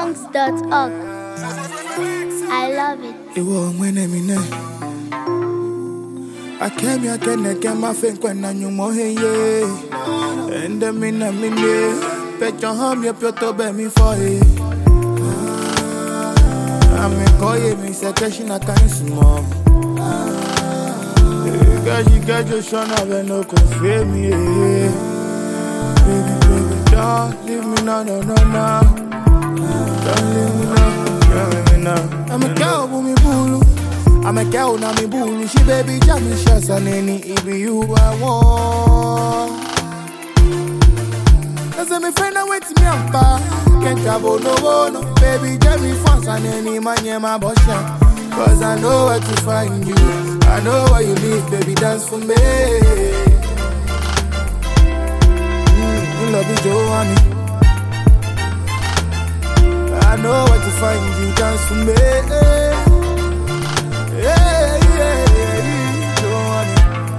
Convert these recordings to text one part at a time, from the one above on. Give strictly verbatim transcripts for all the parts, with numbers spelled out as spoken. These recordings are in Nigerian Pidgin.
songs dot org. I love it. It won't win me now. I came here again, get my think when I knew more here. And the minute, minute, bet your home, you put to bed me for it. I'm a call you, me say, question I can't small. Girl, you got your son, I will no confirm me. Baby, baby, don't leave me now, no, no, no. Don't leave me now, don't leave me now. I'm a cow, me boo. I'm a cow, now me boo. She baby, jam me shots and any it be you I want. Cause I'm a friend, I wait to me and pa. Can't travel no more, no. Baby, jam me fast and any man, yeah, my boss. Cause I know where to find you. I know where you live, baby, dance for me. Mm, you love me, Joanne. I know where to find you, dance for me. Yeah, yeah, yeah, Joanne.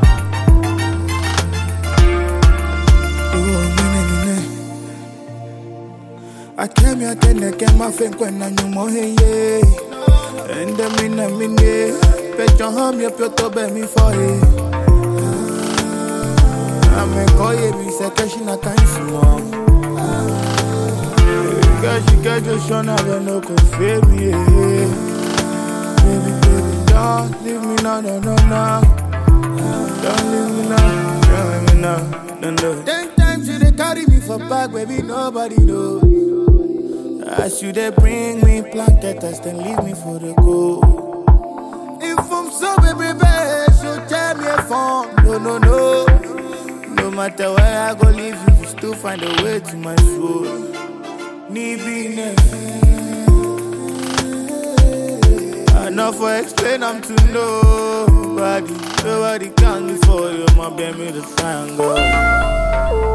Oh, mine, mine. I came here again, I came my friend when I knew more, yeah. And the minute, minute, bet your home, you put to bed me for it. I'm a call you, me say, question I can't small. Girl, she got your son, I will no confirm me. Baby, baby, don't leave me now, no, no, no. Don't leave me now, don't leave me now, no, no. Ten times you they carry me for back, baby, nobody knows. As you they bring me planketas, then leave me for the go. If I'm so baby, baby, so tell me a phone. No, no, no. No matter where I go, leave you, you still find a way to my soul. Need be enough for explain, I'm to nobody. Nobody can me for you, my baby, the triangle.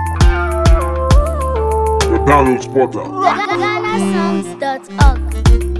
Download Spotter. Ghana songs dot org.